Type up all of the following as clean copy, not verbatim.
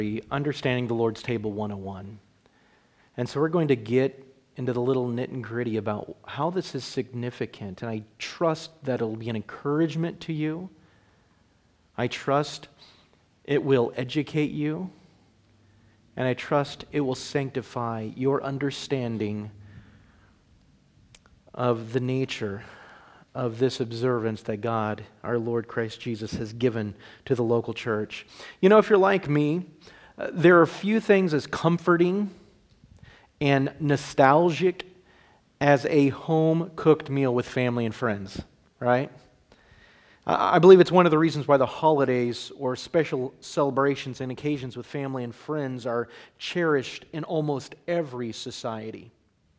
Understanding the Lord's Table 101. And so we're going to get into the little nit and gritty about how this is significant. And I trust that it'll be an encouragement to you. I trust it will educate you. And I trust it will sanctify your understanding of the nature of this observance that God, our Lord Christ Jesus, has given to the local church. You know, if you're like me, there are few things as comforting and nostalgic as a home-cooked meal with family and friends, right? I believe it's one of the reasons why the holidays or special celebrations and occasions with family and friends are cherished in almost every society.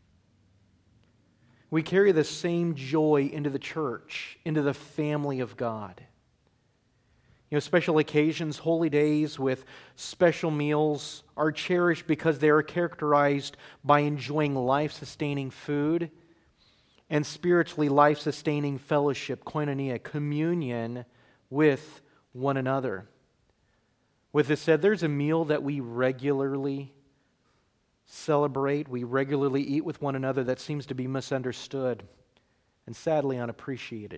We carry the same joy into the church, into the family of God. You know, special occasions, holy days with special meals are cherished because they are characterized by enjoying life-sustaining food and spiritually life-sustaining fellowship, koinonia, communion with one another. With this said, there's a meal that we regularly celebrate, we regularly eat with one another that seems to be misunderstood and sadly unappreciated.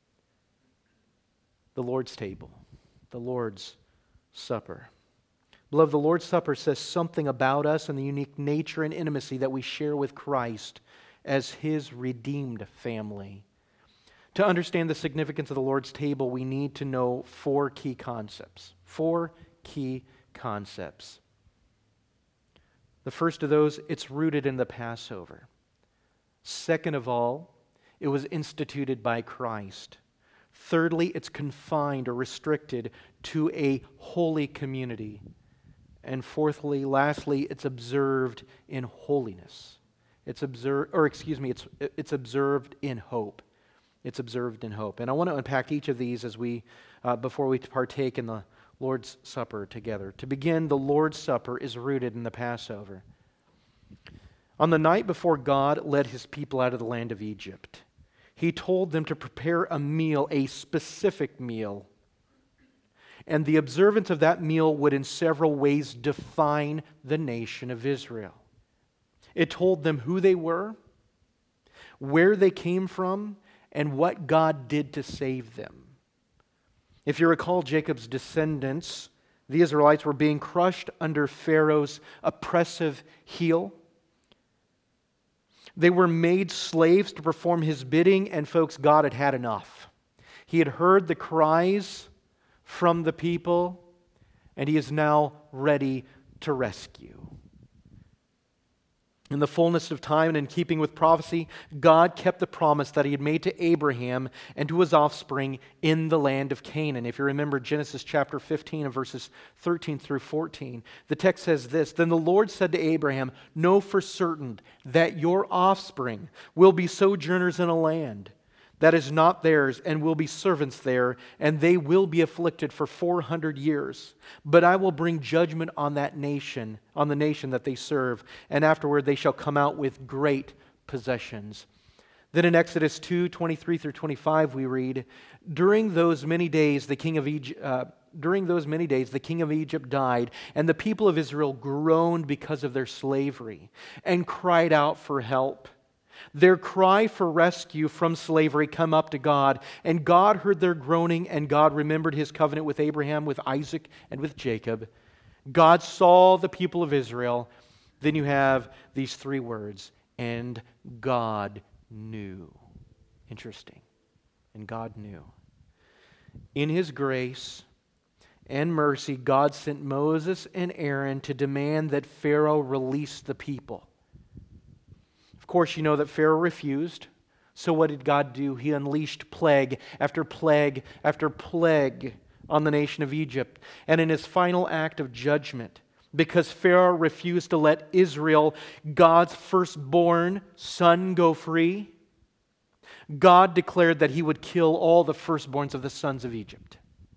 The Lord's table, the Lord's Supper. Beloved, the Lord's Supper says something about us and the unique nature and intimacy that we share with Christ as His redeemed family. To understand the significance of the Lord's table, we need to know four key concepts. Four key concepts. The first of those, it's rooted in the Passover. Second of all, it was instituted by Christ. Thirdly, it's confined or restricted to a holy community. And fourthly, lastly, it's observed in holiness. It's observed in hope. It's observed in hope. And I want to unpack each of these as we, before we partake in the Lord's Supper together. To begin, the Lord's Supper is rooted in the Passover. On the night before God led His people out of the land of Egypt, He told them to prepare a meal, a specific meal. And the observance of that meal would in several ways define the nation of Israel. It told them who they were, where they came from, and what God did to save them. If you recall, Jacob's descendants, the Israelites, were being crushed under Pharaoh's oppressive heel. They were made slaves to perform his bidding, and folks, God had had enough. He had heard the cries from the people, and He is now ready to rescue. In the fullness of time and in keeping with prophecy, God kept the promise that He had made to Abraham and to his offspring in the land of Canaan. If you remember Genesis chapter 15 and verses 13 through 14, the text says this, "Then the Lord said to Abraham, 'Know for certain that your offspring will be sojourners in a land that is not theirs, and will be servants there, and they will be afflicted for 400 years. But I will bring judgment on that nation, on the nation that they serve, and afterward they shall come out with great possessions.'" Then in Exodus 2:23 through 25 we read, During those many days the king of Egypt died, and the people of Israel groaned because of their slavery, and cried out for help. Their cry for rescue from slavery come up to God, and God heard their groaning, and God remembered His covenant with Abraham, with Isaac, and with Jacob. God saw the people of Israel. Then you have these three words, and God knew. Interesting. And God knew. In His grace and mercy, God sent Moses and Aaron to demand that Pharaoh release the people. Of course, you know that Pharaoh refused. So what did God do? He unleashed plague after plague after plague on the nation of Egypt. And in His final act of judgment, because Pharaoh refused to let Israel, God's firstborn son, go free, God declared that He would kill all the firstborns of the sons of Egypt.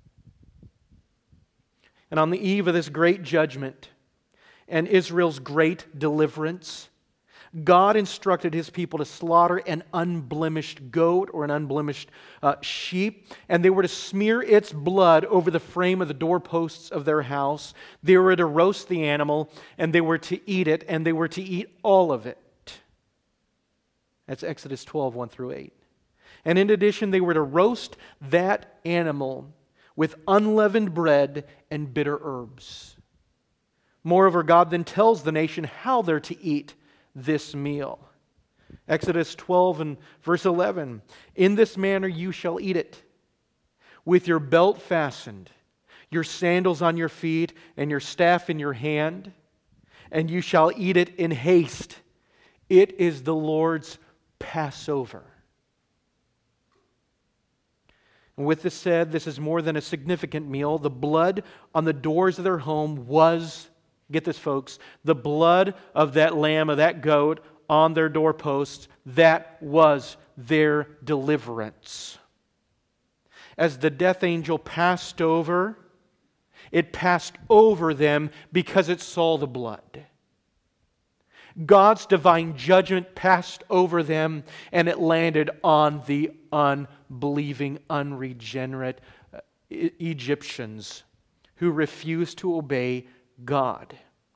And on the eve of this great judgment and Israel's great deliverance, God instructed His people to slaughter an unblemished goat or an unblemished sheep, and they were to smear its blood over the frame of the doorposts of their house. They were to roast the animal, and they were to eat it, and they were to eat all of it. That's Exodus 12, 1 through 8. And in addition, they were to roast that animal with unleavened bread and bitter herbs. Moreover, God then tells the nation how they're to eat this meal. Exodus 12 and verse 11. In this manner you shall eat it, with your belt fastened, your sandals on your feet, and your staff in your hand, and you shall eat it in haste. It is the Lord's Passover. And with this said, this is more than a significant meal. The blood on the doors of their home was, get this folks, the blood of that lamb, of that goat on their doorposts, that was their deliverance. As the death angel passed over, it passed over them because it saw the blood. God's divine judgment passed over them, and it landed on the unbelieving, unregenerate Egyptians who refused to obey God.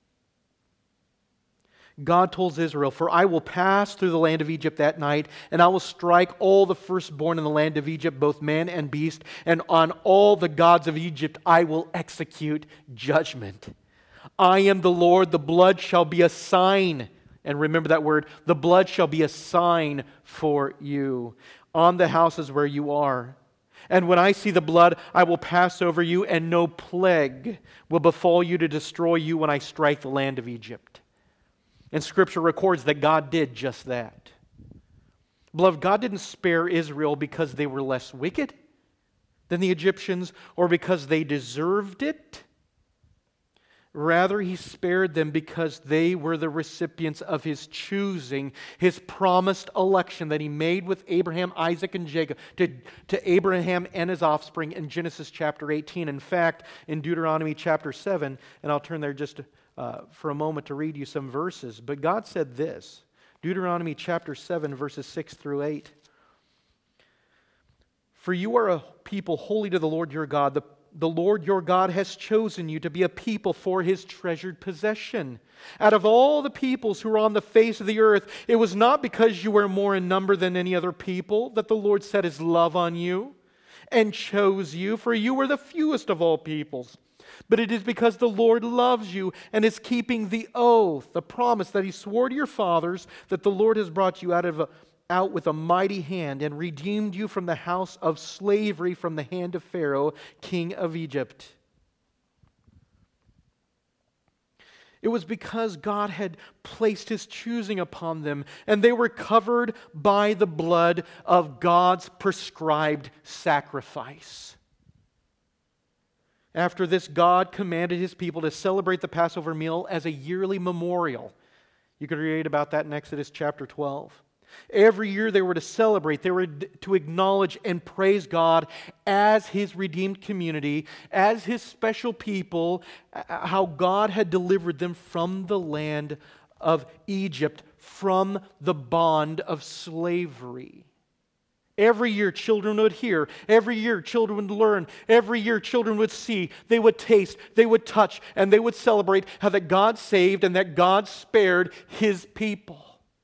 God told Israel, "For I will pass through the land of Egypt that night, and I will strike all the firstborn in the land of Egypt, both man and beast, and on all the gods of Egypt I will execute judgment. I am the Lord, the blood shall be a sign." And remember that word, the blood shall be a sign for you on the houses where you are. And when I see the blood, I will pass over you, and no plague will befall you to destroy you when I strike the land of Egypt. And Scripture records that God did just that. Beloved, God didn't spare Israel because they were less wicked than the Egyptians or because they deserved it. Rather, He spared them because they were the recipients of His choosing, His promised election that He made with Abraham, Isaac, and Jacob, to Abraham and his offspring in Genesis chapter 18. In fact, in Deuteronomy chapter 7, and I'll turn there just for a moment to read you some verses, but God said this, Deuteronomy chapter 7, verses 6 through 8. "For you are a people holy to the Lord your God. The Lord your God has chosen you to be a people for His treasured possession. Out of all the peoples who are on the face of the earth, it was not because you were more in number than any other people that the Lord set His love on you and chose you, for you were the fewest of all peoples. But it is because the Lord loves you and is keeping the oath, the promise that He swore to your fathers, that the Lord has brought you out with a mighty hand and redeemed you from the house of slavery, from the hand of Pharaoh, king of Egypt." It was because God had placed His choosing upon them, and they were covered by the blood of God's prescribed sacrifice. After this, God commanded His people to celebrate the Passover meal as a yearly memorial. You could read about that in Exodus chapter 12. Every year they were to celebrate, they were to acknowledge and praise God as His redeemed community, as His special people, how God had delivered them from the land of Egypt, from the bond of slavery. Every year children would hear, every year children would learn, every year children would see, they would taste, they would touch, and they would celebrate how that God saved and that God spared His people.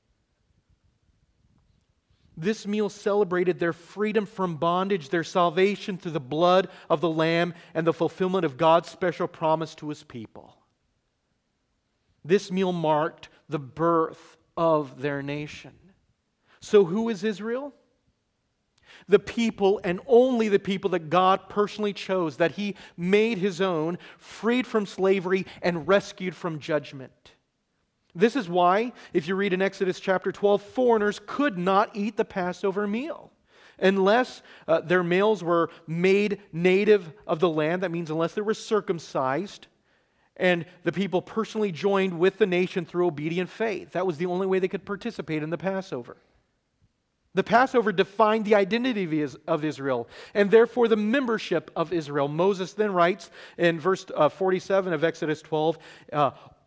This meal celebrated their freedom from bondage, their salvation through the blood of the Lamb, and the fulfillment of God's special promise to His people. This meal marked the birth of their nation. So who is Israel? The people, and only the people that God personally chose, that He made His own, freed from slavery and rescued from judgment. This is why, if you read in Exodus chapter 12, foreigners could not eat the Passover meal unless their males were made native of the land. That means unless they were circumcised and the people personally joined with the nation through obedient faith. That was the only way they could participate in the Passover. The Passover defined the identity of Israel and therefore the membership of Israel. Moses then writes in verse 47 of Exodus 12,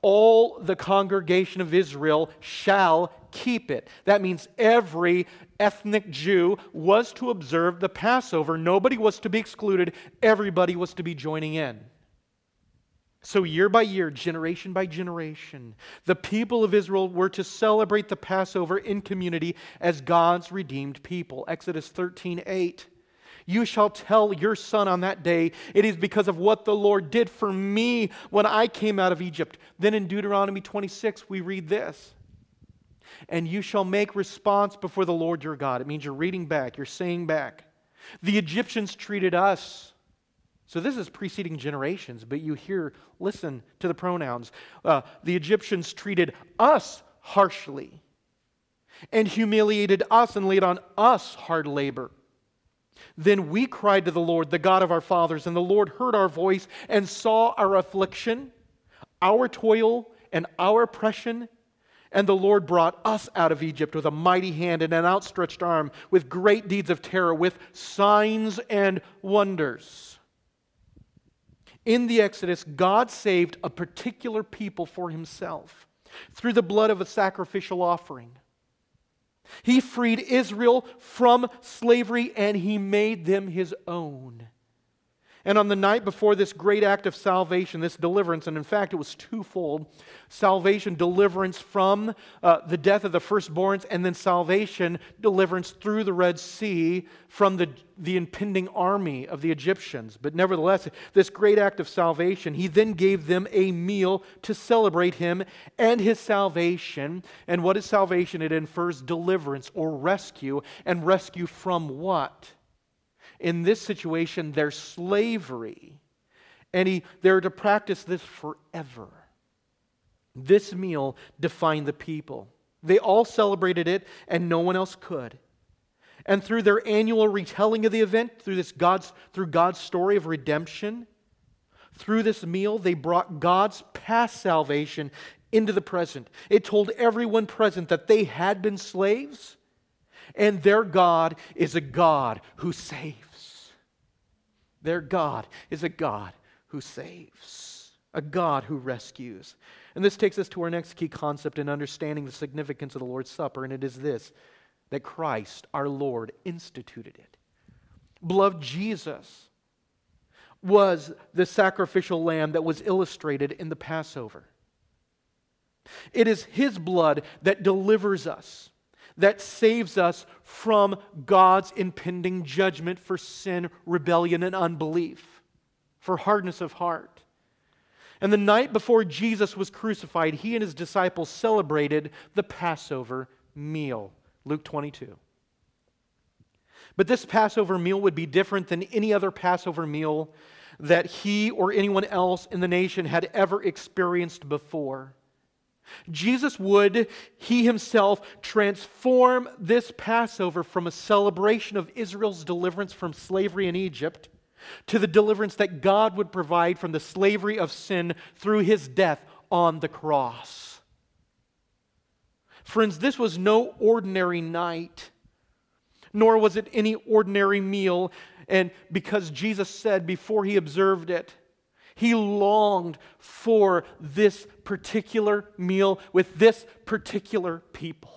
all the congregation of Israel shall keep it. That means every ethnic Jew was to observe the Passover. Nobody was to be excluded. Everybody was to be joining in. So year by year, generation by generation, the people of Israel were to celebrate the Passover in community as God's redeemed people. Exodus 13:8. You shall tell your son on that day, it is because of what the Lord did for me when I came out of Egypt. Then in Deuteronomy 26, we read this. And you shall make response before the Lord your God. It means you're reading back, you're saying back. The Egyptians treated us. So this is preceding generations, but you hear, listen to the pronouns. The Egyptians treated us harshly and humiliated us and laid on us hard labor. Then we cried to the Lord, the God of our fathers, and the Lord heard our voice and saw our affliction, our toil, and our oppression. And the Lord brought us out of Egypt with a mighty hand and an outstretched arm, with great deeds of terror, with signs and wonders. In the Exodus, God saved a particular people for himself through the blood of a sacrificial offering. He freed Israel from slavery and he made them his own. And on the night before this great act of salvation, this deliverance, and in fact it was twofold, salvation, deliverance from the death of the firstborns, and then salvation, deliverance through the Red Sea from the impending army of the Egyptians. But nevertheless, this great act of salvation, he then gave them a meal to celebrate him and his salvation. And what is salvation? It infers deliverance or rescue. And rescue from what? In this situation, their slavery. And they're to practice this forever. This meal defined the people. They all celebrated it, and no one else could. And through their annual retelling of the event, through God's story of redemption, through this meal, they brought God's past salvation into the present. It told everyone present that they had been slaves, and their God is a God who saves. Their God is a God who saves, a God who rescues. And this takes us to our next key concept in understanding the significance of the Lord's Supper, and it is this, that Christ, our Lord, instituted it. Beloved, Jesus was the sacrificial lamb that was illustrated in the Passover. It is his blood that delivers us, that saves us from God's impending judgment for sin, rebellion, and unbelief, for hardness of heart. And the night before Jesus was crucified, he and his disciples celebrated the Passover meal. Luke 22. But this Passover meal would be different than any other Passover meal that he or anyone else in the nation had ever experienced before. Jesus would, he himself, transform this Passover from a celebration of Israel's deliverance from slavery in Egypt to the deliverance that God would provide from the slavery of sin through his death on the cross. Friends, this was no ordinary night, nor was it any ordinary meal, and because Jesus said before he observed it, he longed for this particular meal with this particular people.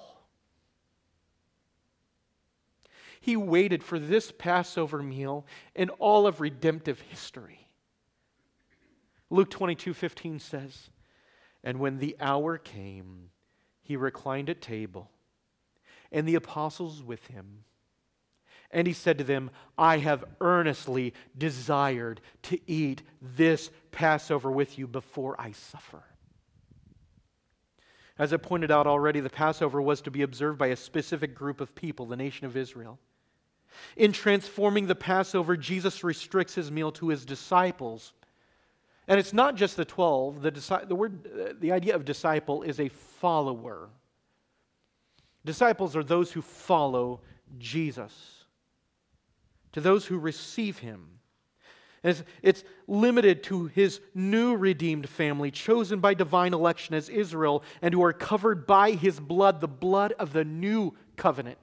He waited for this Passover meal in all of redemptive history. Luke 22:15 says, "And when the hour came, he reclined at table, and the apostles with him. And he said to them, I have earnestly desired to eat this Passover with you before I suffer." As I pointed out already, the Passover was to be observed by a specific group of people, the nation of Israel. In transforming the Passover, Jesus restricts his meal to his disciples. And it's not just the 12. The idea of disciple is a follower. Disciples are those who follow Jesus, to those who receive him. And it's limited to his new redeemed family, chosen by divine election as Israel, and who are covered by his blood, the blood of the new covenant.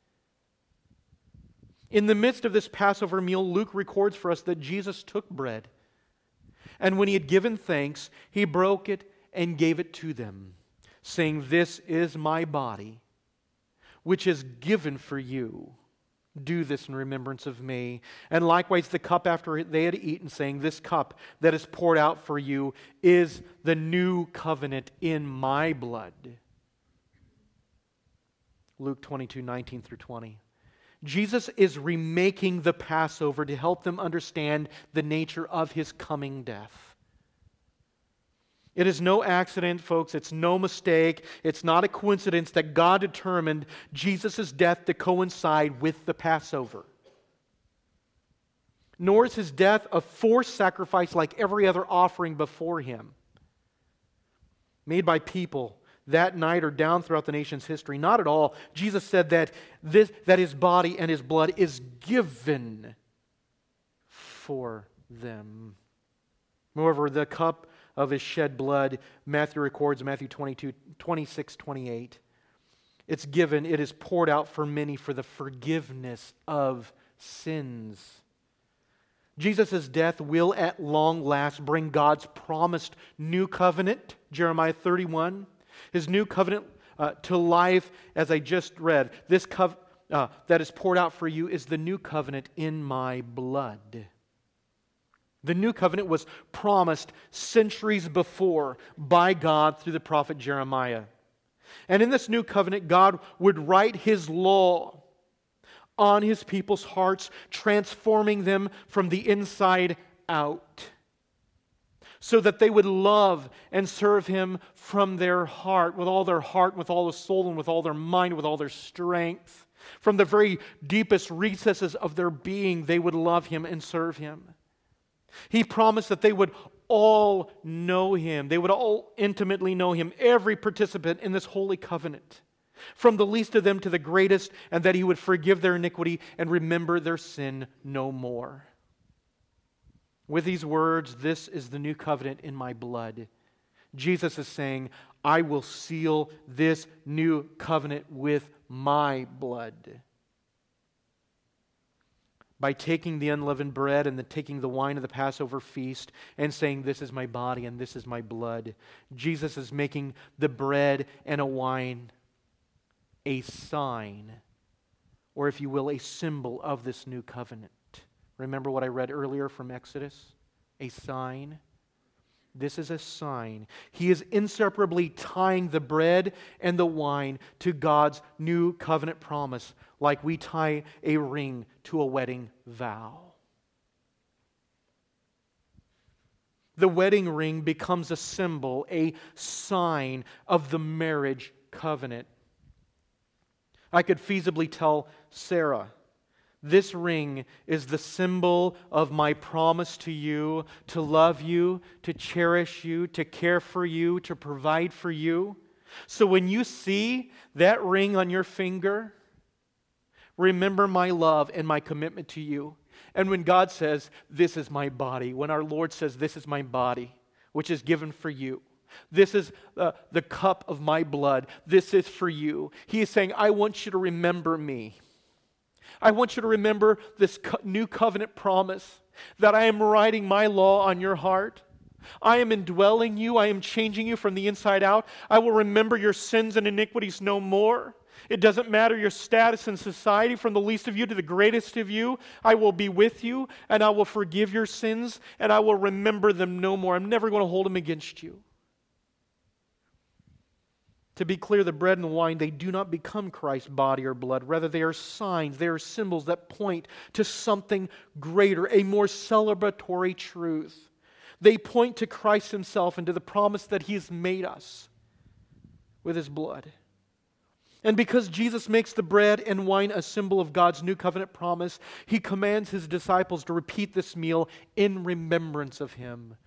In the midst of this Passover meal, Luke records for us that Jesus took bread, and when he had given thanks, he broke it and gave it to them, saying, "This is my body, which is given for you. Do this in remembrance of me." And likewise the cup after they had eaten, saying, "This cup that is poured out for you is the new covenant in my blood." Luke 22:19 through 20. Jesus is remaking the Passover to help them understand the nature of His coming death. It is no accident, folks. It's no mistake. It's not a coincidence that God determined Jesus' death to coincide with the Passover. Nor is His death a forced sacrifice like every other offering before Him, made by people that night or down throughout the nation's history. Not at all. Jesus said that His body and His blood is given for them. Moreover, the cup of His shed blood, Matthew records, Matthew 26:28. It's given, it is poured out for many for the forgiveness of sins. Jesus' death will at long last bring God's promised new covenant, Jeremiah 31, His new covenant to life, as I just read. This that is poured out for you is the new covenant in my blood. The new covenant was promised centuries before by God through the prophet Jeremiah. And in this new covenant, God would write His law on His people's hearts, transforming them from the inside out, so that they would love and serve Him from their heart, with all their heart, with all their soul, and with all their mind, with all their strength. From the very deepest recesses of their being, they would love Him and serve Him. He promised that they would all know Him. They would all intimately know Him, every participant in this holy covenant, from the least of them to the greatest, and that He would forgive their iniquity and remember their sin no more. With these words, "This is the new covenant in my blood," Jesus is saying, I will seal this new covenant with my blood. By taking the unleavened bread and taking the wine of the Passover feast and saying, "This is my body and this is my blood," Jesus is making the bread and a wine a sign, or if you will, a symbol of this new covenant. Remember what I read earlier from Exodus? A sign. This is a sign. He is inseparably tying the bread and the wine to God's new covenant promise, like we tie a ring to a wedding vow. The wedding ring becomes a symbol, a sign of the marriage covenant. I could feasibly tell Sarah, "This ring is the symbol of my promise to you, to love you, to cherish you, to care for you, to provide for you. So when you see that ring on your finger, remember my love and my commitment to you." And when God says, "This is my body," when our Lord says, "This is my body, which is given for you. This is the cup of my blood. This is for you." He is saying, I want you to remember me. I want you to remember this new covenant promise that I am writing my law on your heart. I am indwelling you. I am changing you from the inside out. I will remember your sins and iniquities no more. It doesn't matter your status in society, from the least of you to the greatest of you. I will be with you, and I will forgive your sins, and I will remember them no more. I'm never going to hold them against you. To be clear, the bread and the wine, they do not become Christ's body or blood. Rather, they are signs, they are symbols that point to something greater, a more celebratory truth. They point to Christ Himself and to the promise that He has made us with His blood. And because Jesus makes the bread and wine a symbol of God's new covenant promise, He commands His disciples to repeat this meal in remembrance of Him.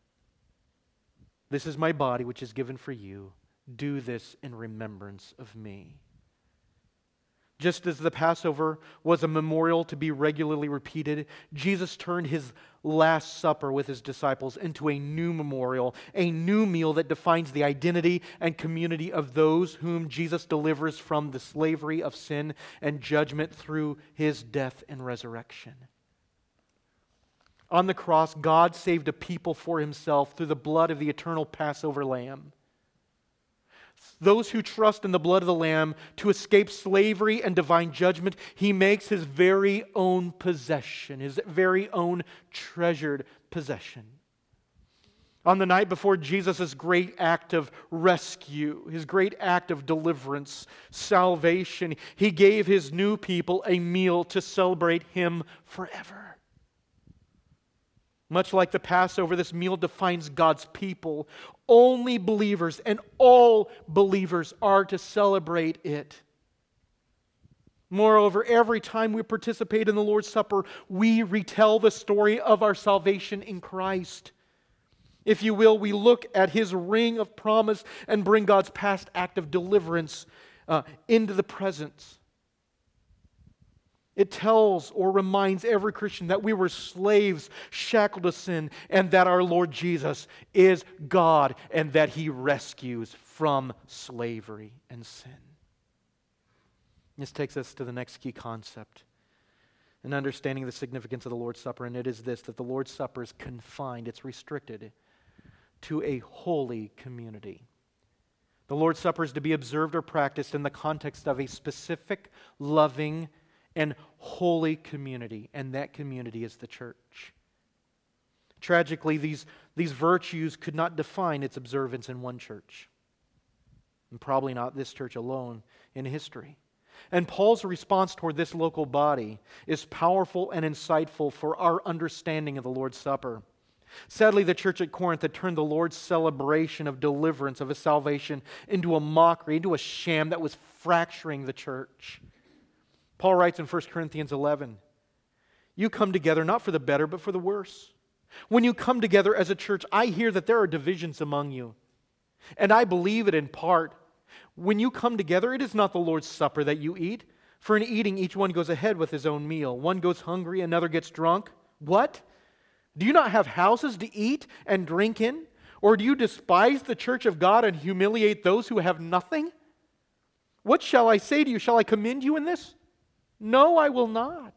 "This is my body, which is given for you. Do this in remembrance of me." Just as the Passover was a memorial to be regularly repeated, Jesus turned His Last Supper with His disciples into a new memorial, a new meal that defines the identity and community of those whom Jesus delivers from the slavery of sin and judgment through His death and resurrection. On the cross, God saved a people for himself through the blood of the eternal Passover lamb. Those who trust in the blood of the Lamb to escape slavery and divine judgment, he makes his very own possession, his very own treasured possession. On the night before Jesus' great act of rescue, his great act of deliverance, salvation, he gave his new people a meal to celebrate him forever. Much like the Passover, this meal defines God's people. Only believers and all believers are to celebrate it. Moreover, every time we participate in the Lord's Supper, we retell the story of our salvation in Christ. If you will, we look at his ring of promise and bring God's past act of deliverance into the present. It tells or reminds every Christian that we were slaves shackled to sin and that our Lord Jesus is God and that he rescues from slavery and sin. This takes us to the next key concept in understanding the significance of the Lord's Supper, and it is this, that the Lord's Supper is confined, it's restricted to a holy community. The Lord's Supper is to be observed or practiced in the context of a specific, loving, and holy community, and that community is the church. Tragically, these virtues could not define its observance in one church, and probably not this church alone in history. And Paul's response toward this local body is powerful and insightful for our understanding of the Lord's Supper. Sadly, the church at Corinth had turned the Lord's celebration of deliverance, of his salvation, into a mockery, into a sham that was fracturing the church. Paul writes in 1 Corinthians 11, "You come together not for the better, but for the worse. When you come together as a church, I hear that there are divisions among you. And I believe it in part. When you come together, it is not the Lord's Supper that you eat. For in eating, each one goes ahead with his own meal. One goes hungry, another gets drunk. What? Do you not have houses to eat and drink in? Or do you despise the church of God and humiliate those who have nothing? What shall I say to you? Shall I commend you in this? No, I will not."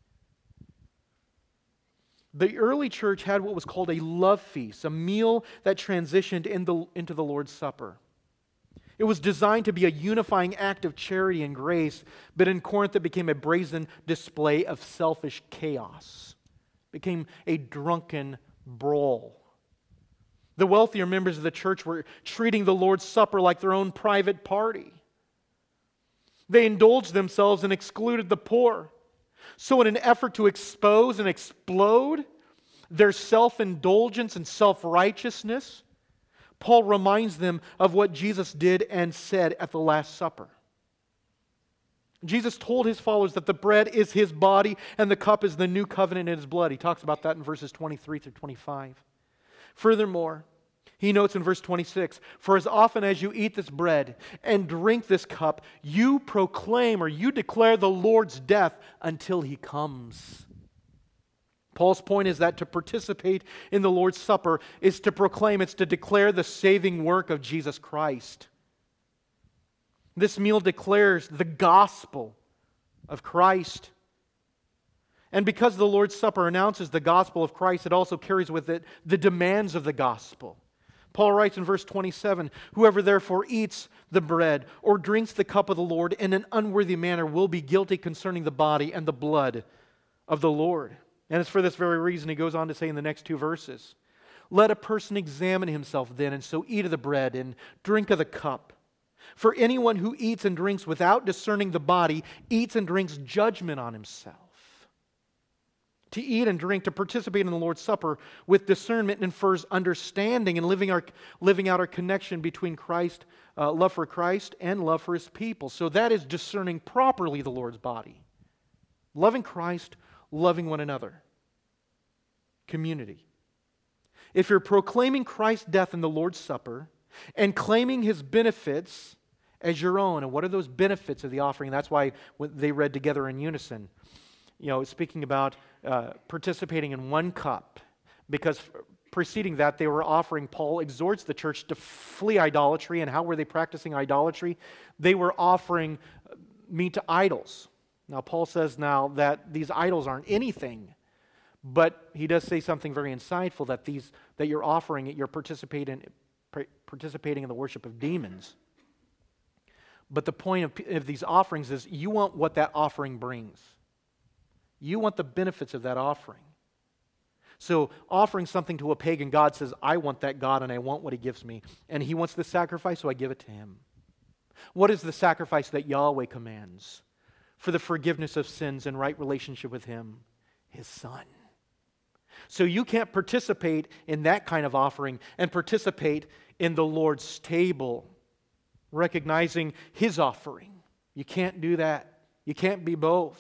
The early church had what was called a love feast, a meal that transitioned into the Lord's Supper. It was designed to be a unifying act of charity and grace, but in Corinth it became a brazen display of selfish chaos. It became a drunken brawl. The wealthier members of the church were treating the Lord's Supper like their own private party. They indulged themselves and excluded the poor. So in an effort to expose and explode their self-indulgence and self-righteousness, Paul reminds them of what Jesus did and said at the Last Supper. Jesus told his followers that the bread is his body and the cup is the new covenant in his blood. He talks about that in verses 23 through 25. Furthermore, he notes in verse 26, "For as often as you eat this bread and drink this cup, you proclaim or you declare the Lord's death until he comes." Paul's point is that to participate in the Lord's Supper is to proclaim, it's to declare the saving work of Jesus Christ. This meal declares the gospel of Christ. And because the Lord's Supper announces the gospel of Christ, it also carries with it the demands of the gospel. Paul writes in verse 27, "Whoever therefore eats the bread or drinks the cup of the Lord in an unworthy manner will be guilty concerning the body and the blood of the Lord." And it's for this very reason he goes on to say in the next two verses, "Let a person examine himself then, and so eat of the bread and drink of the cup. For anyone who eats and drinks without discerning the body eats and drinks judgment on himself." To eat and drink, to participate in the Lord's Supper with discernment infers understanding and living out our connection between Christ, love for Christ and love for his people. So that is discerning properly the Lord's body. Loving Christ, loving one another. Community. If you're proclaiming Christ's death in the Lord's Supper and claiming his benefits as your own, and what are those benefits of the offering? That's why they read together in unison. Speaking about participating in one cup, because preceding that they were offering, Paul exhorts the church to flee idolatry. And how were they practicing idolatry? They were offering meat to idols. Now Paul says now that these idols aren't anything But he does say something very insightful, that you're offering it, you're participating in the worship of demons. But the point of these offerings is you want what that offering brings. You want the benefits of that offering. So offering something to a pagan god says, I want that God and I want what he gives me. And he wants the sacrifice, so I give it to him. What is the sacrifice that Yahweh commands for the forgiveness of sins and right relationship with him? His Son. So you can't participate in that kind of offering and participate in the Lord's table, recognizing his offering. You can't do that. You can't be both.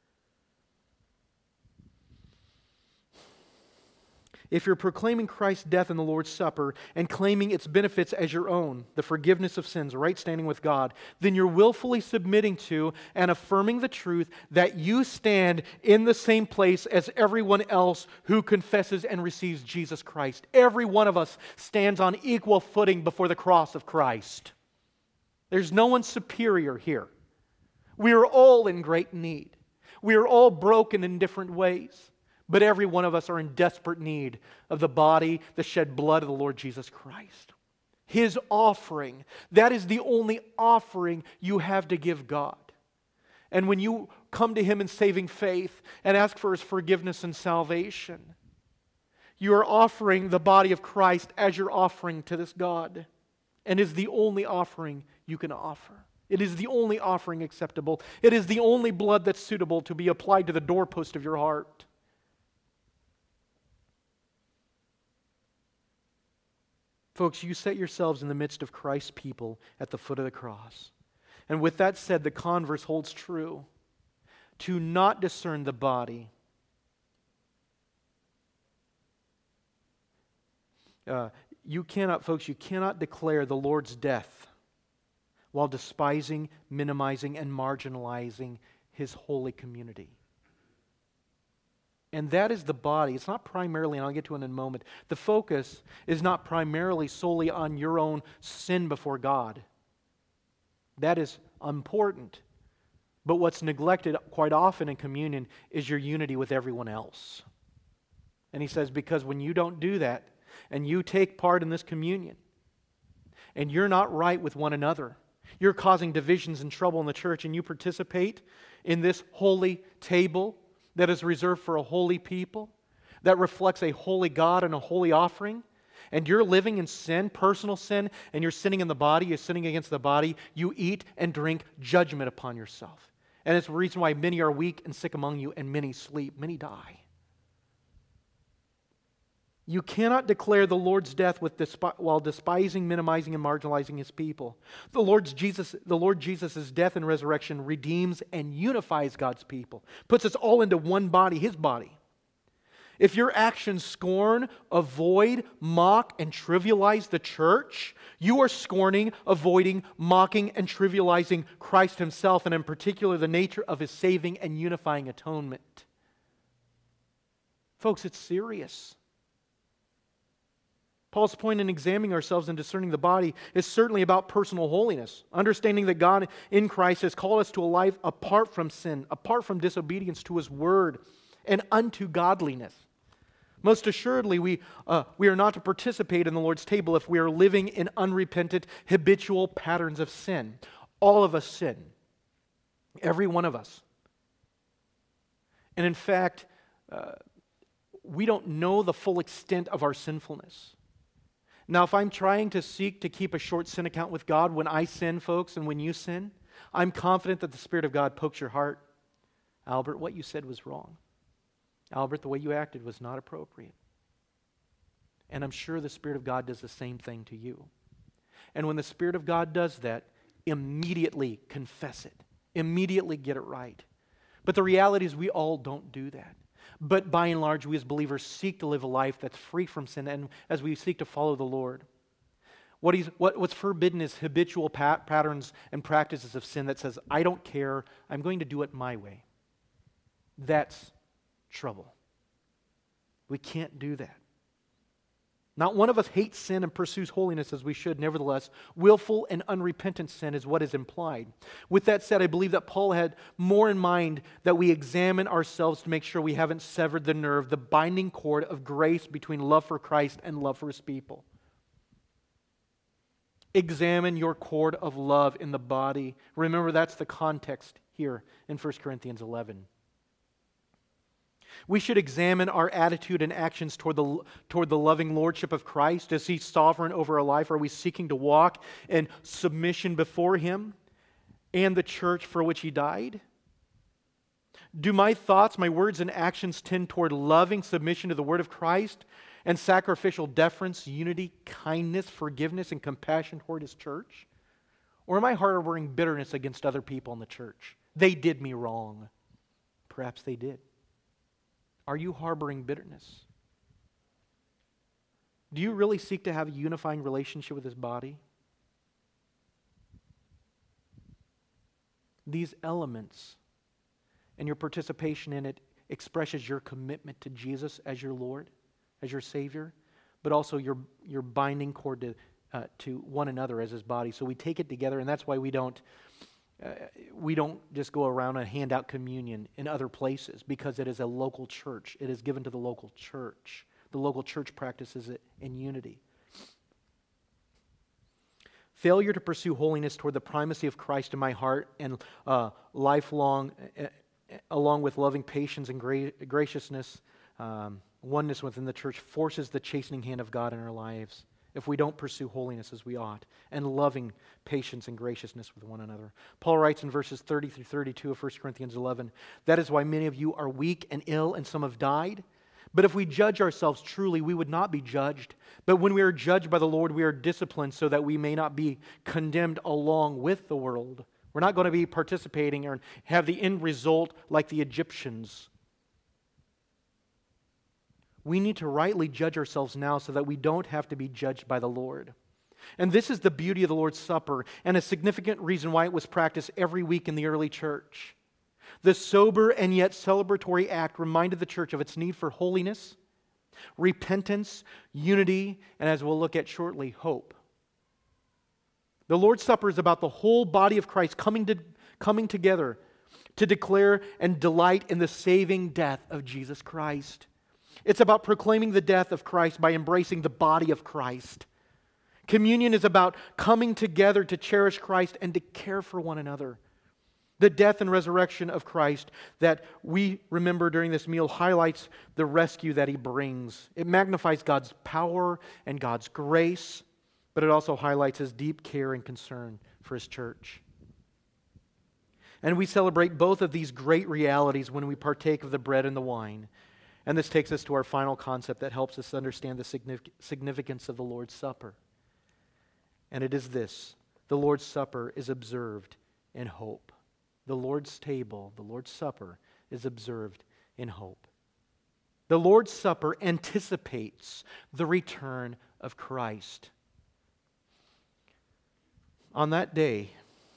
If you're proclaiming Christ's death in the Lord's Supper and claiming its benefits as your own, the forgiveness of sins, right standing with God, then you're willfully submitting to and affirming the truth that you stand in the same place as everyone else who confesses and receives Jesus Christ. Every one of us stands on equal footing before the cross of Christ. There's no one superior here. We are all in great need. We are all broken in different ways. But every one of us are in desperate need of the body, the shed blood of the Lord Jesus Christ. His offering, that is the only offering you have to give God. And when you come to him in saving faith and ask for his forgiveness and salvation, you are offering the body of Christ as your offering to this God. And is the only offering you can offer. It is the only offering acceptable. It is the only blood that's suitable to be applied to the doorpost of your heart. Folks, you set yourselves in the midst of Christ's people at the foot of the cross. And with that said, the converse holds true. To not discern the body. You cannot declare the Lord's death while despising, minimizing, and marginalizing his holy community. And that is the body. It's not primarily, and I'll get to it in a moment, the focus is not primarily solely on your own sin before God. That is important. But what's neglected quite often in communion is your unity with everyone else. And he says, because when you don't do that, and you take part in this communion, and you're not right with one another, you're causing divisions and trouble in the church, and you participate in this holy table that is reserved for a holy people, that reflects a holy God and a holy offering, and you're living in sin, personal sin, and you're sinning in the body, you're sinning against the body, you eat and drink judgment upon yourself. And it's the reason why many are weak and sick among you, and many sleep, many die. You cannot declare the Lord's death while despising, minimizing, and marginalizing his people. The Lord Jesus' death and resurrection redeems and unifies God's people, puts us all into one body, his body. If your actions scorn, avoid, mock, and trivialize the church, you are scorning, avoiding, mocking, and trivializing Christ himself, and in particular the nature of his saving and unifying atonement. Folks, it's serious. Paul's point in examining ourselves and discerning the body is certainly about personal holiness, understanding that God in Christ has called us to a life apart from sin, apart from disobedience to his word, and unto godliness. Most assuredly, we are not to participate in the Lord's table if we are living in unrepentant, habitual patterns of sin. All of us sin. Every one of us. And in fact, we don't know the full extent of our sinfulness. Now, if I'm trying to seek to keep a short sin account with God when I sin, folks, and when you sin, I'm confident that the Spirit of God pokes your heart. Albert, what you said was wrong. Albert, the way you acted was not appropriate. And I'm sure the Spirit of God does the same thing to you. And when the Spirit of God does that, immediately confess it. Immediately get it right. But the reality is we all don't do that. But by and large, we as believers seek to live a life that's free from sin, and as we seek to follow the Lord. What's forbidden is habitual patterns and practices of sin that says, I don't care, I'm going to do it my way. That's trouble. We can't do that. Not one of us hates sin and pursues holiness as we should. Nevertheless, willful and unrepentant sin is what is implied. With that said, I believe that Paul had more in mind that we examine ourselves to make sure we haven't severed the nerve, the binding cord of grace between love for Christ and love for His people. Examine your cord of love in the body. Remember, that's the context here in 1 Corinthians 11. We should examine our attitude and actions toward the loving lordship of Christ. Is He sovereign over our life? Are we seeking to walk in submission before Him and the church for which He died? Do my thoughts, my words, and actions tend toward loving submission to the Word of Christ and sacrificial deference, unity, kindness, forgiveness, and compassion toward His church? Or am I harboring bitterness against other people in the church? They did me wrong. Perhaps they did. Are you harboring bitterness? Do you really seek to have a unifying relationship with His body? These elements and your participation in it expresses your commitment to Jesus as your Lord, as your Savior, but also your binding cord to one another as His body. So we take it together, and that's why we don't just go around and hand out communion in other places, because it is a local church. It is given to the local church. The local church practices it in unity. Failure to pursue holiness toward the primacy of Christ in my heart and lifelong, along with loving patience and graciousness, oneness within the church, forces the chastening hand of God in our lives if we don't pursue holiness as we ought, and loving patience and graciousness with one another. Paul writes in verses 30 through 32 of 1 Corinthians 11, "That is why many of you are weak and ill, and some have died. But if we judge ourselves truly, we would not be judged. But when we are judged by the Lord, we are disciplined so that we may not be condemned along with the world." We're not going to be participating or have the end result like the Egyptians. We need to rightly judge ourselves now so that we don't have to be judged by the Lord. And this is the beauty of the Lord's Supper, and a significant reason why it was practiced every week in the early church. The sober and yet celebratory act reminded the church of its need for holiness, repentance, unity, and as we'll look at shortly, hope. The Lord's Supper is about the whole body of Christ coming together to declare and delight in the saving death of Jesus Christ. It's about proclaiming the death of Christ by embracing the body of Christ. Communion is about coming together to cherish Christ and to care for one another. The death and resurrection of Christ that we remember during this meal highlights the rescue that He brings. It magnifies God's power and God's grace, but it also highlights His deep care and concern for His church. And we celebrate both of these great realities when we partake of the bread and the wine. And this takes us to our final concept that helps us understand the significance of the Lord's Supper. And it is this: the Lord's Supper is observed in hope. The Lord's table, the Lord's Supper, is observed in hope. The Lord's Supper anticipates the return of Christ. On that day,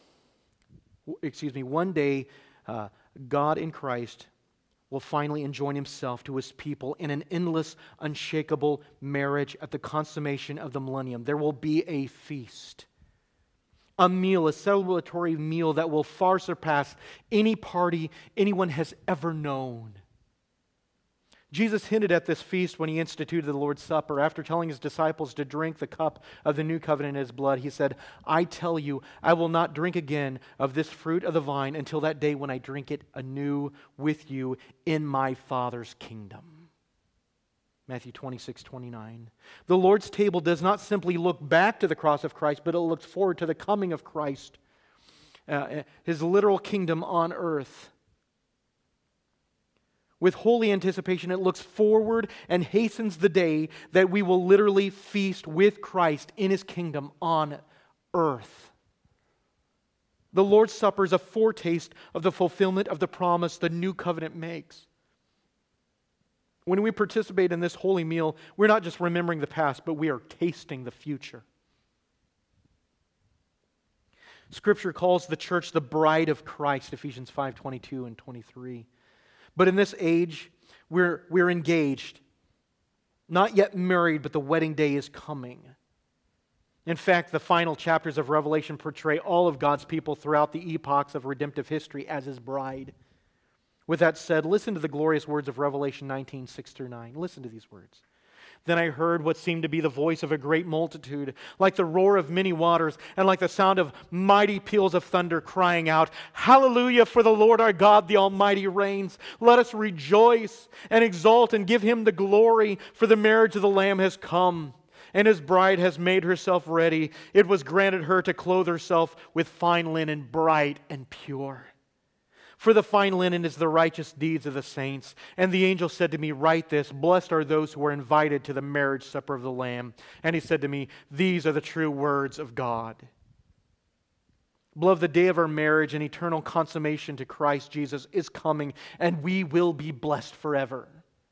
one day, God in Christ will finally enjoin Himself to His people in an endless, unshakable marriage at the consummation of the millennium. There will be a feast, a meal, a celebratory meal that will far surpass any party anyone has ever known. Jesus hinted at this feast when He instituted the Lord's Supper. After telling His disciples to drink the cup of the new covenant in His blood, He said, "I tell you, I will not drink again of this fruit of the vine until that day when I drink it anew with you in my Father's kingdom." Matthew 26:29. The Lord's table does not simply look back to the cross of Christ, but it looks forward to the coming of Christ, His literal kingdom on earth. With holy anticipation, it looks forward and hastens the day that we will literally feast with Christ in His kingdom on earth. The Lord's Supper is a foretaste of the fulfillment of the promise the new covenant makes. When we participate in this holy meal, we're not just remembering the past, but we are tasting the future. Scripture calls the church the bride of Christ, Ephesians 5:22 and 23. But in this age, we're engaged. Not yet married, but the wedding day is coming. In fact, the final chapters of Revelation portray all of God's people throughout the epochs of redemptive history as His bride. With that said, listen to the glorious words of Revelation 19, 6 through 9. Listen to these words. Then I heard what seemed to be the voice of a great multitude, like the roar of many waters, and like the sound of mighty peals of thunder, crying out, Hallelujah, for the Lord our God, the Almighty reigns. Let us rejoice and exult and give Him the glory, for the marriage of the Lamb has come, and His bride has made herself ready. It was granted her to clothe herself with fine linen, bright and pure. For the fine linen is the righteous deeds of the saints. And the angel said to me, Write this, blessed are those who are invited to the marriage supper of the Lamb. And he said to me, These are the true words of God. Beloved, the day of our marriage and eternal consummation to Christ Jesus is coming, and we will be blessed forever.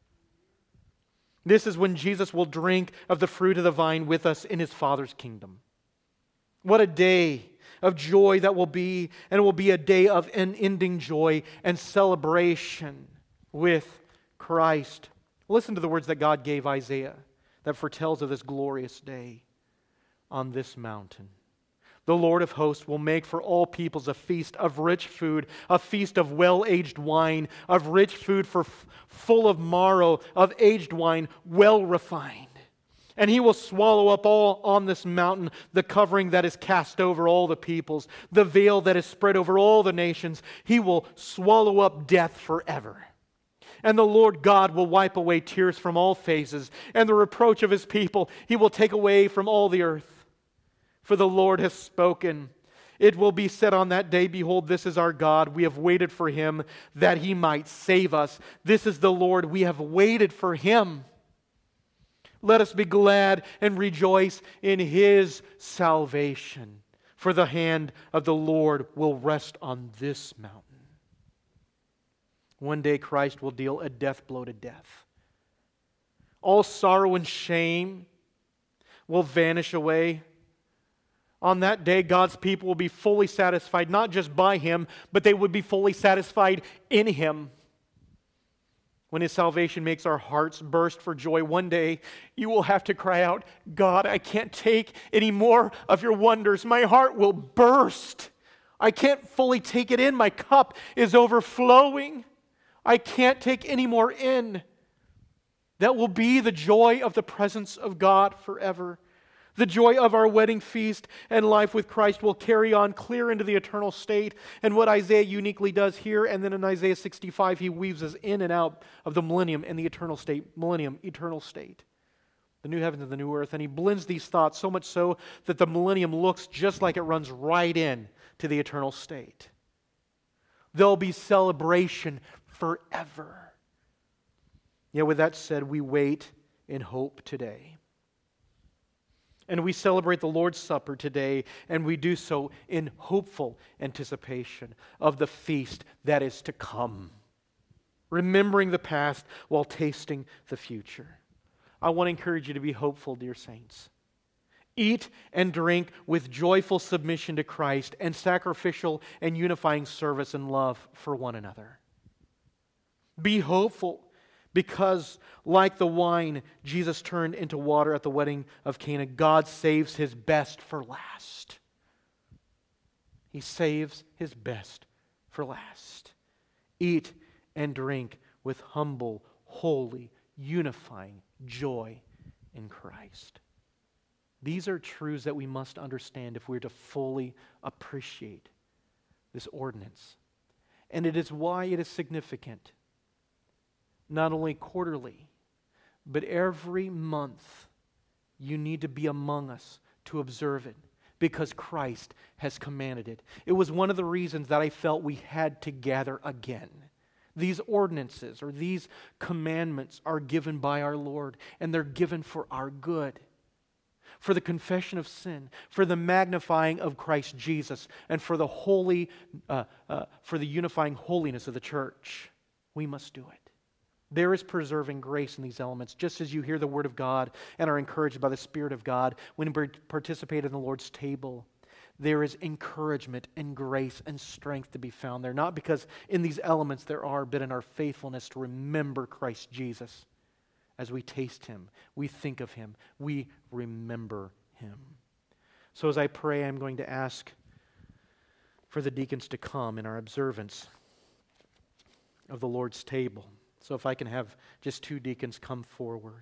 This is when Jesus will drink of the fruit of the vine with us in His Father's kingdom. What a day of joy that will be, and it will be a day of unending joy and celebration with Christ. Listen to the words that God gave Isaiah that foretells of this glorious day. On this mountain, the Lord of hosts will make for all peoples a feast of rich food, a feast of well-aged wine, of rich food full of marrow, of aged wine, well refined. And He will swallow up all on this mountain the covering that is cast over all the peoples, the veil that is spread over all the nations. He will swallow up death forever. And the Lord God will wipe away tears from all faces, and the reproach of His people He will take away from all the earth. For the Lord has spoken. It will be said on that day, Behold, this is our God. We have waited for Him that He might save us. This is the Lord. We have waited for Him. Let us be glad and rejoice in His salvation, for the hand of the Lord will rest on this mountain. One day Christ will deal a death blow to death. All sorrow and shame will vanish away. On that day, God's people will be fully satisfied, not just by Him, but they would be fully satisfied in Him. When His salvation makes our hearts burst for joy, one day you will have to cry out, God, I can't take any more of your wonders. My heart will burst. I can't fully take it in. My cup is overflowing. I can't take any more in. That will be the joy of the presence of God forever. The joy of our wedding feast and life with Christ will carry on clear into the eternal state. And what Isaiah uniquely does here, and then in Isaiah 65, he weaves us in and out of the millennium and the eternal state. Millennium, eternal state. The new heavens and the new earth. And he blends these thoughts so much so that the millennium looks just like it runs right in to the eternal state. There'll be celebration forever. Yet with that said, we wait in hope today. And we celebrate the Lord's Supper today, and we do so in hopeful anticipation of the feast that is to come, remembering the past while tasting the future. I want to encourage you to be hopeful, dear saints. Eat and drink with joyful submission to Christ and sacrificial and unifying service and love for one another. Be hopeful. Because, like the wine Jesus turned into water at the wedding of Cana, God saves His best for last. He saves His best for last. Eat and drink with humble, holy, unifying joy in Christ. These are truths that we must understand if we're to fully appreciate this ordinance. And it is why it is significant. Not only quarterly, but every month you need to be among us to observe it because Christ has commanded it. It was one of the reasons that I felt we had to gather again. These ordinances or these commandments are given by our Lord, and they're given for our good, for the confession of sin, for the magnifying of Christ Jesus, and for the for the unifying holiness of the church. We must do it. There is preserving grace in these elements, just as you hear the Word of God and are encouraged by the Spirit of God when you participate in the Lord's table. There is encouragement and grace and strength to be found there, not because in these elements there are, but in our faithfulness to remember Christ Jesus as we taste him, we think of him, we remember him. So as I pray, I'm going to ask for the deacons to come in our observance of the Lord's table. So if I can have just 2 deacons come forward.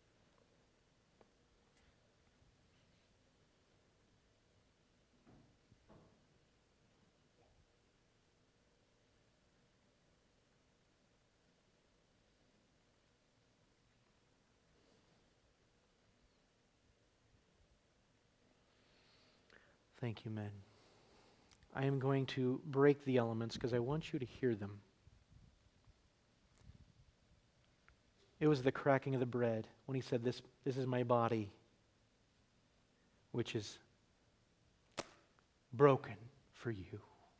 Thank you, men. I am going to break the elements because I want you to hear them. It was the cracking of the bread when he said, this is my body, which is broken for you.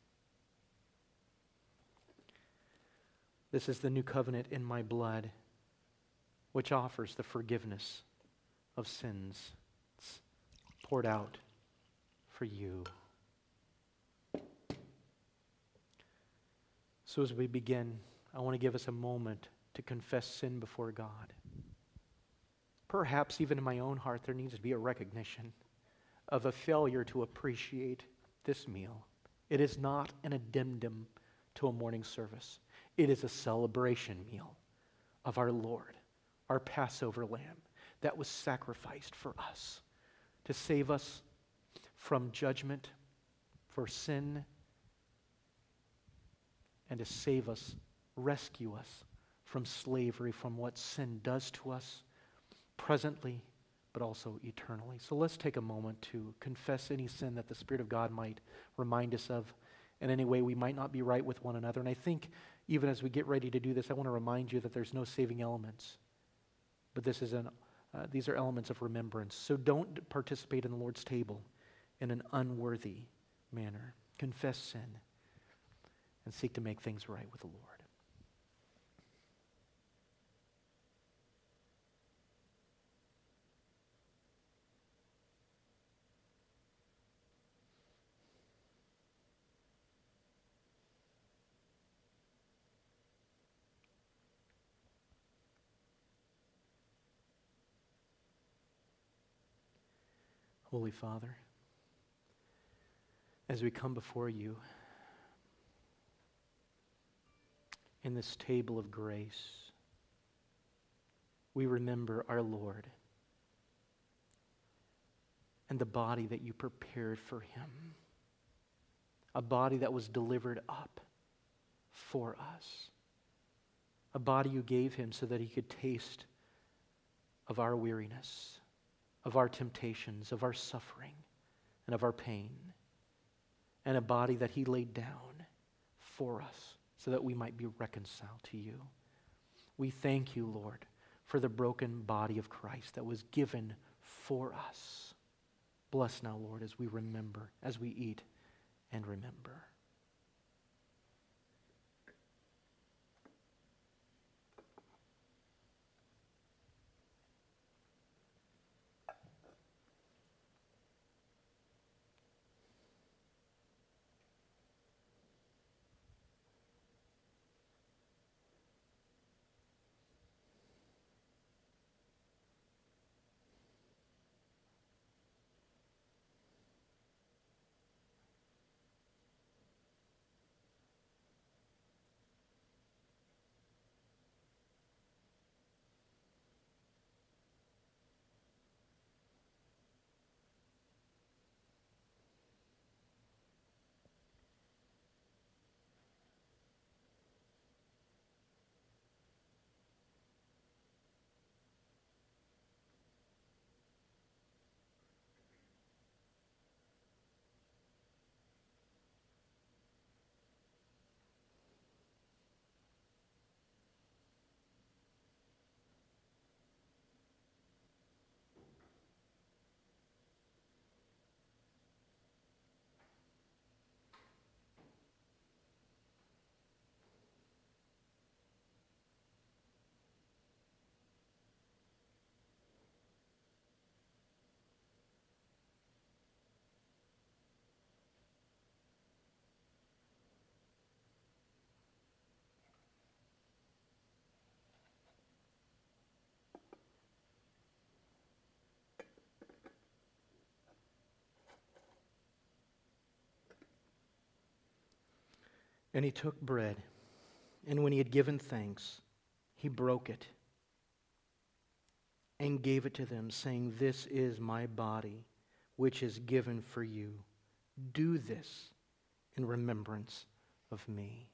This is the new covenant in my blood, which offers the forgiveness of sins. It's poured out for you. So as we begin, I want to give us a moment to confess sin before God. Perhaps even in my own heart there needs to be a recognition of a failure to appreciate this meal. It is not an addendum to a morning service. It is a celebration meal of our Lord, our Passover lamb that was sacrificed for us to save us from judgment for sin and to save us, rescue us from slavery, from what sin does to us presently, but also eternally. So let's take a moment to confess any sin that the Spirit of God might remind us of in any way we might not be right with one another. And I think even as we get ready to do this, I want to remind you that there's no saving elements, but these are elements of remembrance. So don't participate in the Lord's table in an unworthy manner. Confess sin and seek to make things right with the Lord. Holy Father, as we come before you in this table of grace, we remember our Lord and the body that you prepared for him, a body that was delivered up for us, a body you gave him so that he could taste of our weariness, of our temptations, of our suffering, and of our pain, and a body that he laid down for us so that we might be reconciled to you. We thank you, Lord, for the broken body of Christ that was given for us. Bless now, Lord, as we remember, as we eat and remember. And he took bread, and when he had given thanks, he broke it and gave it to them, saying, "This is my body, which is given for you. Do this in remembrance of me."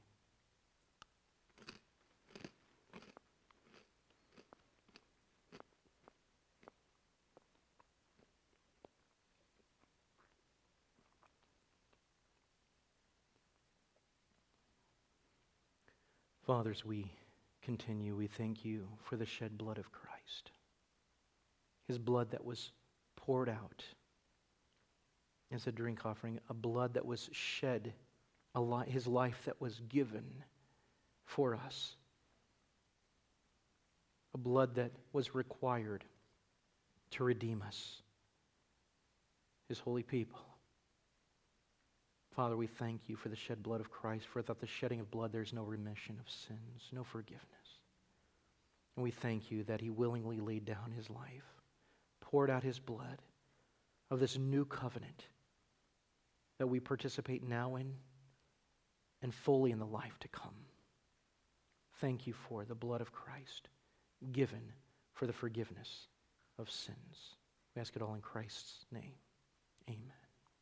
Fathers, we continue. We thank you for the shed blood of Christ. His blood that was poured out as a drink offering, a blood that was shed, his life that was given for us, a blood that was required to redeem us, his holy people. Father, we thank you for the shed blood of Christ, for without the shedding of blood there is no remission of sins, no forgiveness. And we thank you that he willingly laid down his life, poured out his blood of this new covenant that we participate now in and fully in the life to come. Thank you for the blood of Christ given for the forgiveness of sins. We ask it all in Christ's name. Amen.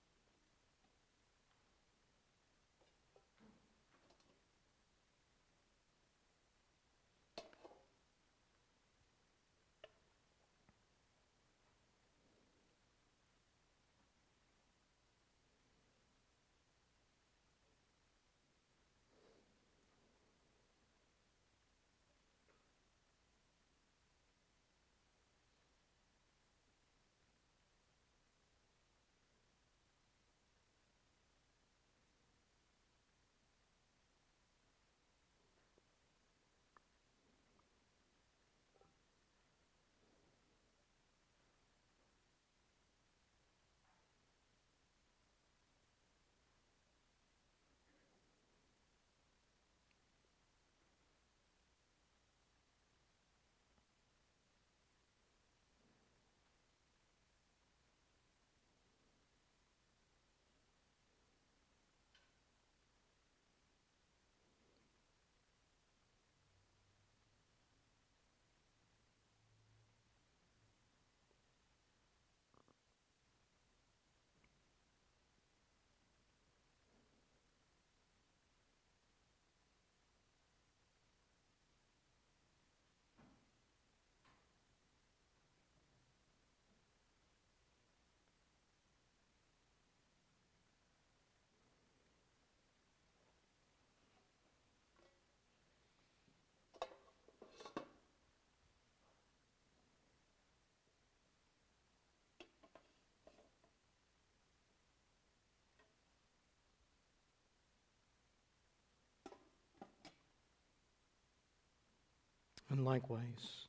And likewise,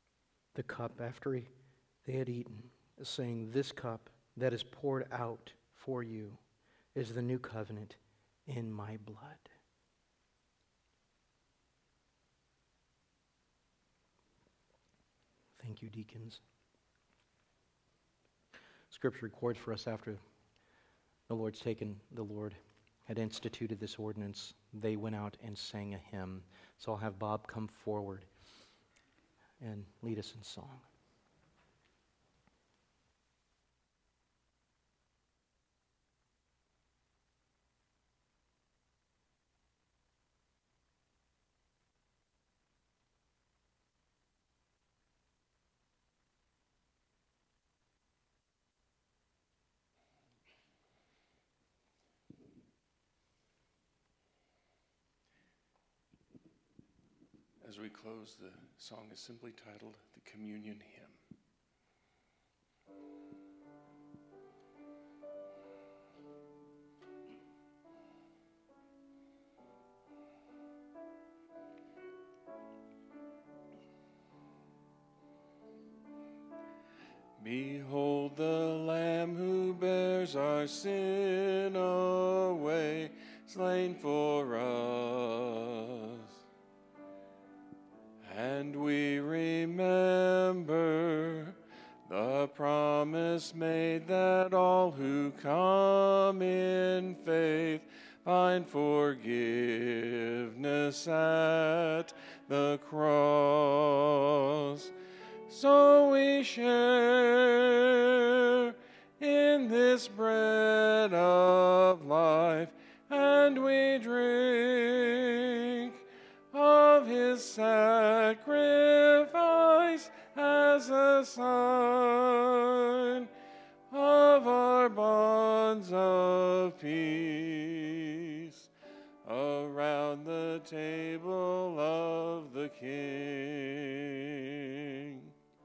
the cup after they had eaten, saying, "This cup that is poured out for you is the new covenant in my blood." Thank you, deacons. Scripture records for us after the Lord had instituted this ordinance, they went out and sang a hymn. So I'll have Bob come forward and lead us in song. As we close, the song is simply titled The Communion Hymn. Behold the Lamb who bears our sin away, slain for us. And we remember the promise made that all who come in faith find forgiveness at the cross. So we share in this bread of life, and we drink of his sacrifice as a sign of our bonds of peace around the table of the King.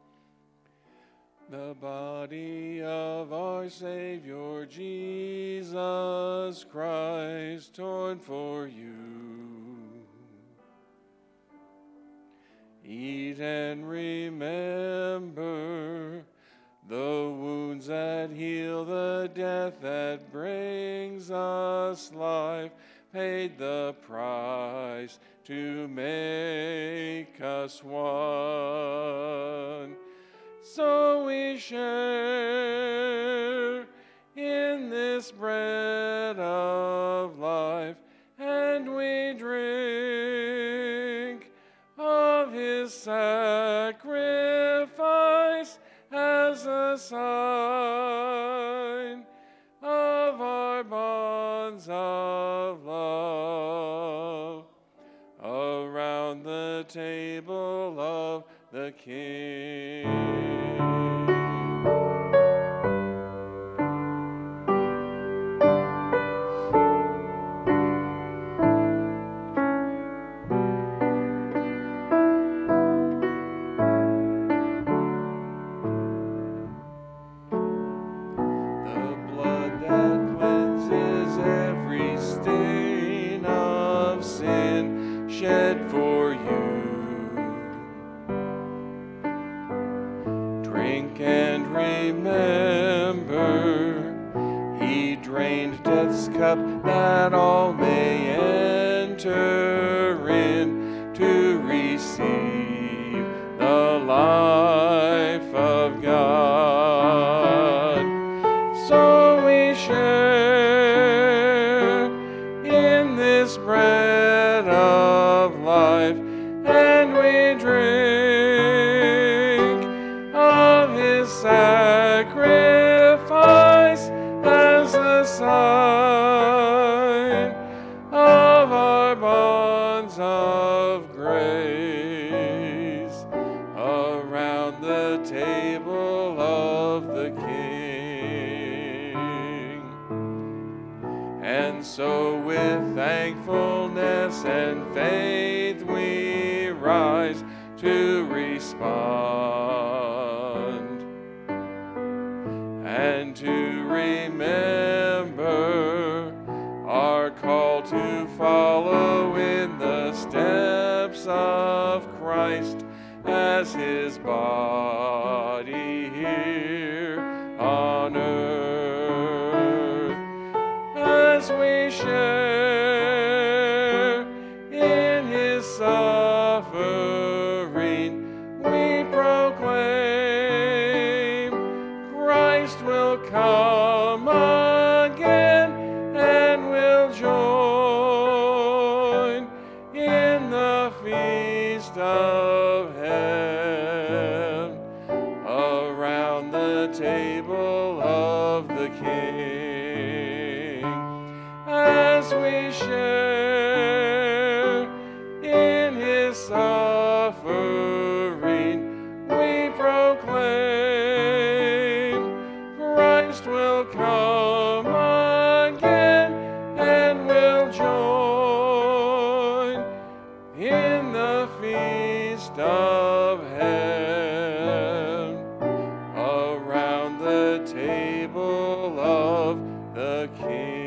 The body of our Savior Jesus Christ, torn for you. Eat and remember the wounds that heal, the death that brings us life, paid the price to make us one. So we share in this bread of life, and we drink of his sacrifice as a sign of our bonds of love around the table of the King. Shed for you. Drink and remember, he drained death's cup that all may enter in to receive the life of God. So we share in this bread of life, and we drink of his sacrifice as a sign of our bonds of grace around the table of the King. And so with thankfulness and faith we rise to respond and to remember our call to follow in the steps of Christ as his body here on earth. As we share in his suffering, we proclaim Christ will come again and will join in the feast of heaven around the table of the King. As we share in his suffering, we proclaim Christ will come again and will join in the feast of heaven around the table of the King.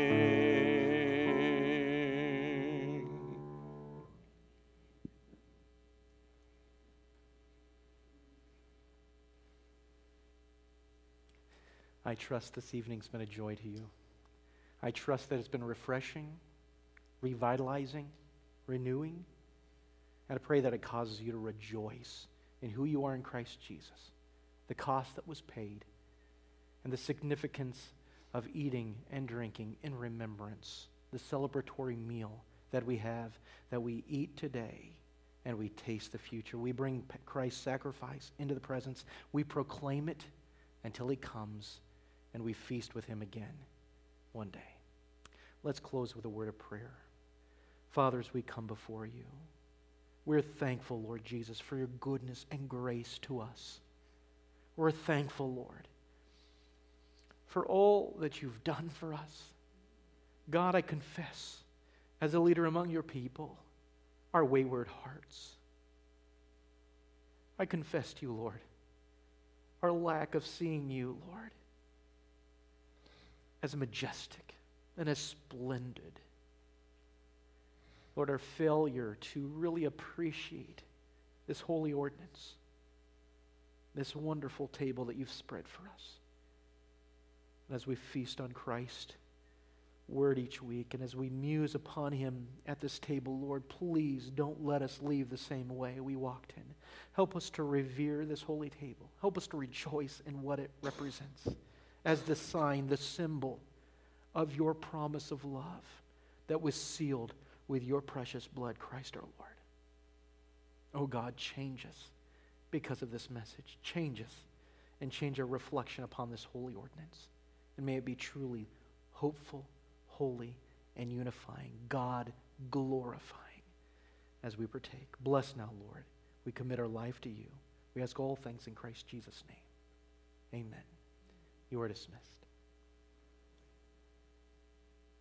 I trust this evening's been a joy to you. I trust that it's been refreshing, revitalizing, renewing, and I pray that it causes you to rejoice in who you are in Christ Jesus, the cost that was paid, and the significance of eating and drinking in remembrance the celebratory meal that we have, that we eat today and we taste the future. We bring Christ's sacrifice into the presence. We proclaim it until he comes, and we feast with him again one day. Let's close with a word of prayer. Father, as we come before you, we're thankful, Lord Jesus, for your goodness and grace to us. We're thankful, Lord, for all that you've done for us. God, I confess, as a leader among your people, our wayward hearts. I confess to you, Lord, our lack of seeing you, Lord, as majestic and as splendid. Lord, our failure to really appreciate this holy ordinance, this wonderful table that you've spread for us. And as we feast on Christ, word each week, and as we muse upon him at this table, Lord, please don't let us leave the same way we walked in. Help us to revere this holy table. Help us to rejoice in what it represents as the sign, the symbol of your promise of love that was sealed with your precious blood, Christ our Lord. Oh God, change us because of this message. Change us and change our reflection upon this holy ordinance. And may it be truly hopeful, holy, and unifying, God glorifying as we partake. Bless now, Lord. We commit our life to you. We ask all things in Christ Jesus' name. Amen. You are dismissed.